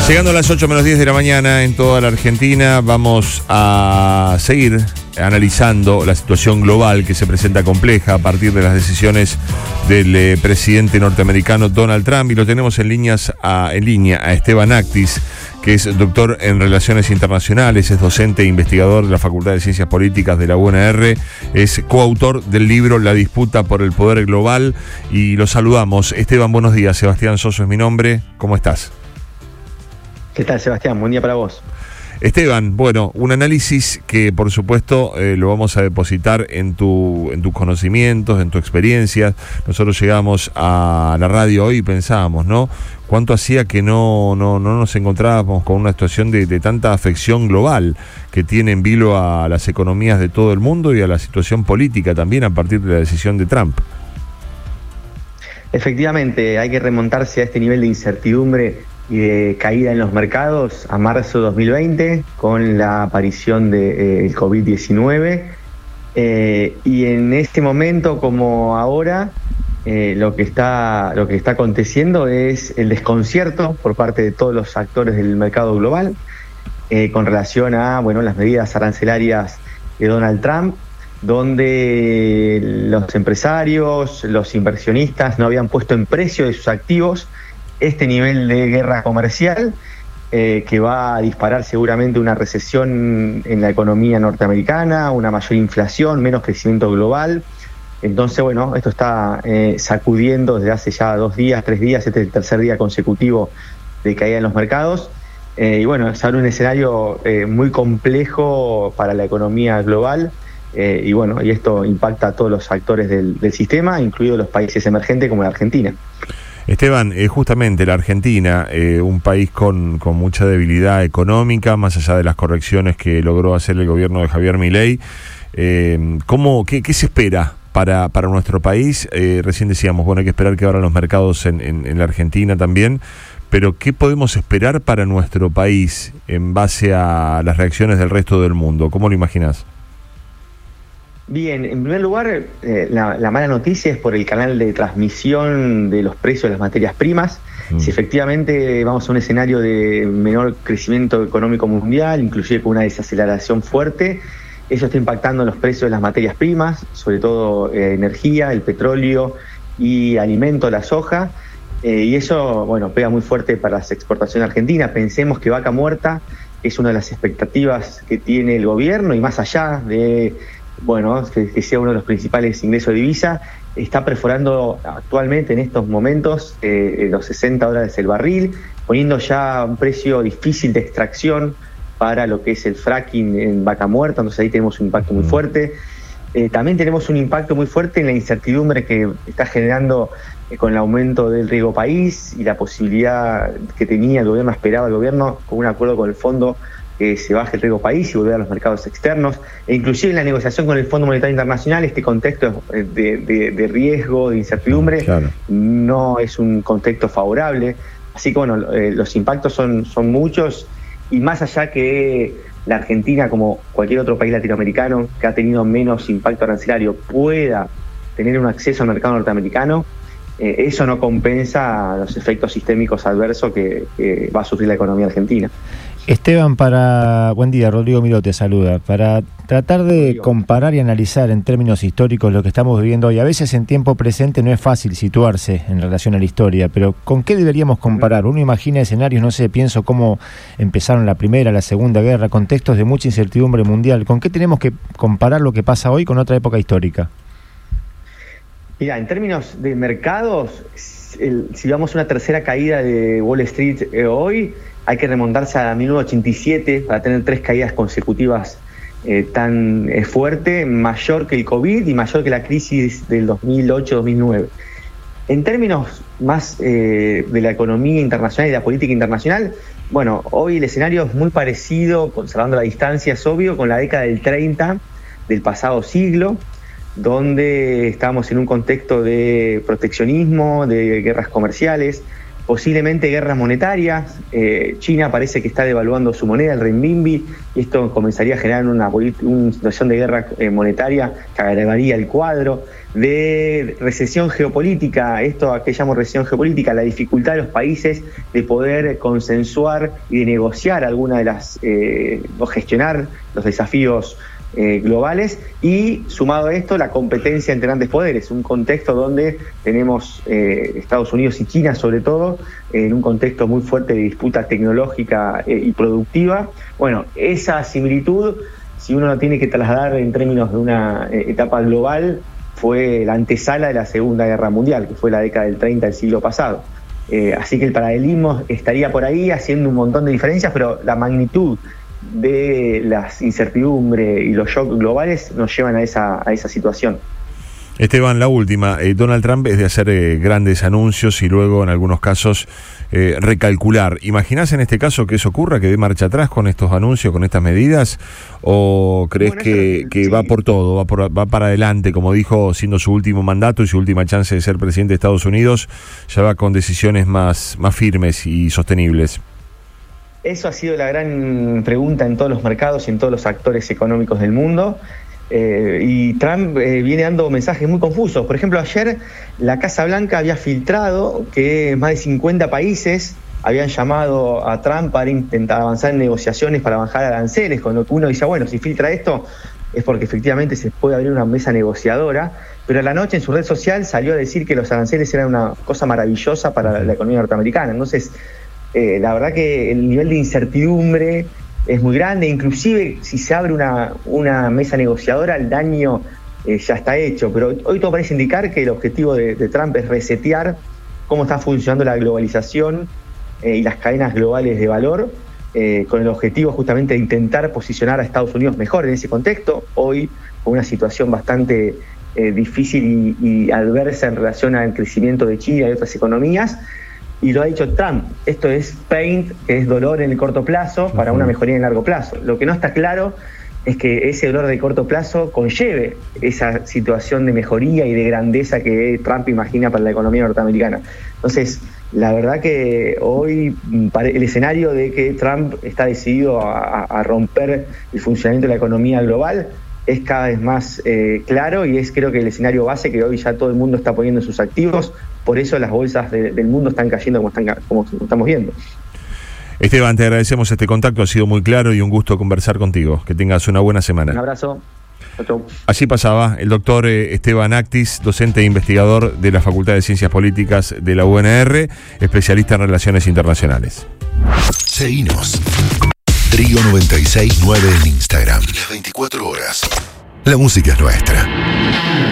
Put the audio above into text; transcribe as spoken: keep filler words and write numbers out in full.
Llegando a las ocho menos diez de la mañana en toda la Argentina, vamos a seguir analizando la situación global que se presenta compleja a partir de las decisiones del eh, presidente norteamericano Donald Trump, y lo tenemos en líneas a, en línea a Esteban Actis, que es doctor en Relaciones Internacionales, es docente e investigador de la Facultad de Ciencias Políticas de la U N R, es coautor del libro La disputa por el poder global, y lo saludamos. Esteban, buenos días. Sebastián Soso es mi nombre. ¿Cómo estás? ¿Qué tal, Sebastián? Buen día para vos. Esteban, bueno, un análisis que por supuesto eh, lo vamos a depositar en tu en tus conocimientos, en tu experiencia. Nosotros llegamos a la radio hoy y pensábamos, ¿no? ¿Cuánto hacía que no no, no nos encontrábamos con una situación de, de tanta afección global que tiene en vilo a las economías de todo el mundo y a la situación política también a partir de la decisión de Trump? Efectivamente, hay que remontarse a este nivel de incertidumbre y de caída en los mercados a marzo de dos mil veinte con la aparición del eh, COVID diecinueve, eh, y en este momento como ahora eh, lo que está lo que está aconteciendo es el desconcierto por parte de todos los actores del mercado global eh, con relación a bueno las medidas arancelarias de Donald Trump, donde los empresarios, los inversionistas no habían puesto en precio de sus activos este nivel de guerra comercial eh, que va a disparar seguramente una recesión en la economía norteamericana, una mayor inflación, menos crecimiento global. Entonces, bueno, esto está eh, sacudiendo desde hace ya dos días, tres días, este es el tercer día consecutivo de caída en los mercados. Eh, y bueno, se abre un escenario eh, muy complejo para la economía global. Eh, y bueno, y esto impacta a todos los actores del, del sistema, incluidos los países emergentes como la Argentina. Esteban, eh, justamente la Argentina, eh, un país con, con mucha debilidad económica, más allá de las correcciones que logró hacer el gobierno de Javier Milei, eh, ¿cómo, qué, qué se espera para, para nuestro país? Eh, recién decíamos, bueno, hay que esperar que abran los mercados en, en, en la Argentina también, pero ¿qué podemos esperar para nuestro país en base a las reacciones del resto del mundo? ¿Cómo lo imaginás? Bien, en primer lugar, eh, la, la mala noticia es por el canal de transmisión de los precios de las materias primas. Mm. Si efectivamente vamos a un escenario de menor crecimiento económico mundial, inclusive con una desaceleración fuerte, eso está impactando en los precios de las materias primas, sobre todo eh, energía, el petróleo y alimento, la soja, eh, y eso, bueno, pega muy fuerte para las exportaciones argentinas. Pensemos que vaca muerta es una de las expectativas que tiene el gobierno, y más allá de bueno, que, que sea uno de los principales ingresos de divisa, está perforando actualmente en estos momentos eh, los sesenta dólares el barril, poniendo ya un precio difícil de extracción para lo que es el fracking en vaca muerta. Entonces ahí tenemos un impacto muy fuerte. Eh, también tenemos un impacto muy fuerte en la incertidumbre que está generando eh, con el aumento del riego país y la posibilidad que tenía el gobierno, esperaba el gobierno, con un acuerdo con el fondo, que se baje el riesgo país y volver a los mercados externos, e inclusive en la negociación con el Fondo Monetario Internacional, este contexto de, de, de riesgo, de incertidumbre, claro, no es un contexto favorable. Así que bueno, eh, los impactos son, son muchos, y más allá que la Argentina, como cualquier otro país latinoamericano que ha tenido menos impacto arancelario, pueda tener un acceso al mercado norteamericano, eh, eso no compensa los efectos sistémicos adversos que, que va a sufrir la economía argentina. Esteban, para buen día, Rodrigo Miró te saluda. Para tratar de comparar y analizar en términos históricos lo que estamos viviendo hoy, a veces en tiempo presente no es fácil situarse en relación a la historia, pero ¿con qué deberíamos comparar? Uno imagina escenarios, no sé, pienso cómo empezaron la Primera, la Segunda Guerra, contextos de mucha incertidumbre mundial. ¿Con qué tenemos que comparar lo que pasa hoy con otra época histórica? Mira, en términos de mercados, el, si vamos a una tercera caída de Wall Street eh, hoy, hay que remontarse a mil novecientos ochenta y siete para tener tres caídas consecutivas eh, tan eh, fuerte, mayor que el COVID y mayor que la crisis del dos mil ocho dos mil nueve. En términos más eh, de la economía internacional y de la política internacional, bueno, hoy el escenario es muy parecido, conservando la distancia, es obvio, con la década del treinta del pasado siglo, donde estamos en un contexto de proteccionismo, de guerras comerciales, posiblemente guerras monetarias. Eh, China parece que está devaluando su moneda, el renminbi, y esto comenzaría a generar una, una situación de guerra eh, monetaria que agravaría el cuadro. De recesión geopolítica, esto a que llamo recesión geopolítica, la dificultad de los países de poder consensuar y de negociar alguna de las, eh, o gestionar los desafíos Eh, globales, y sumado a esto la competencia entre grandes poderes, un contexto donde tenemos eh, Estados Unidos y China sobre todo, eh, en un contexto muy fuerte de disputa tecnológica eh, y productiva. Bueno, esa similitud, si uno lo tiene que trasladar en términos de una eh, etapa global, fue la antesala de la Segunda Guerra Mundial, que fue la década del treinta del siglo pasado. Eh, así que el paralelismo estaría por ahí haciendo un montón de diferencias, pero la magnitud de las incertidumbres y los shocks globales nos llevan a esa, a esa situación. Esteban, la última. Eh, Donald Trump es de hacer eh, grandes anuncios y luego en algunos casos eh, recalcular. ¿Imaginás en este caso que eso ocurra, que dé marcha atrás con estos anuncios, con estas medidas? ¿O crees bueno, que, eso, que sí. va por todo, va, por, va para adelante, como dijo, siendo su último mandato y su última chance de ser presidente de Estados Unidos, ya va con decisiones más, más firmes y sostenibles? Eso ha sido la gran pregunta en todos los mercados y en todos los actores económicos del mundo. Eh, y Trump eh, viene dando mensajes muy confusos. Por ejemplo, ayer la Casa Blanca había filtrado que más de cincuenta países habían llamado a Trump para intentar avanzar en negociaciones para bajar aranceles, con lo que uno dice, bueno, si filtra esto es porque efectivamente se puede abrir una mesa negociadora. Pero a la noche en su red social salió a decir que los aranceles eran una cosa maravillosa para la economía norteamericana. Entonces, Eh, la verdad que el nivel de incertidumbre es muy grande, inclusive si se abre una, una mesa negociadora el daño eh, ya está hecho, pero hoy todo parece indicar que el objetivo de, de Trump es resetear cómo está funcionando la globalización eh, y las cadenas globales de valor, eh, con el objetivo justamente de intentar posicionar a Estados Unidos mejor en ese contexto, hoy con una situación bastante eh, difícil y, y adversa en relación al crecimiento de China y otras economías. Y lo ha dicho Trump, esto es pain, que es dolor en el corto plazo para una mejoría en el largo plazo. Lo que no está claro es que ese dolor de corto plazo conlleve esa situación de mejoría y de grandeza que Trump imagina para la economía norteamericana. Entonces, la verdad que hoy el escenario de que Trump está decidido a, a romper el funcionamiento de la economía global es cada vez más eh, claro, y es creo que el escenario base que hoy ya todo el mundo está poniendo en sus activos. Por eso las bolsas de, del mundo están cayendo como, están, como estamos viendo. Esteban, te agradecemos este contacto, ha sido muy claro y un gusto conversar contigo. Que tengas una buena semana. Un abrazo. Chau, chau. Así pasaba el doctor Esteban Actis, docente e investigador de la Facultad de Ciencias Políticas de la U N R, especialista en relaciones internacionales. Seguinos. Trío noventa y seis punto nueve en Instagram. Las veinticuatro horas. La música es nuestra.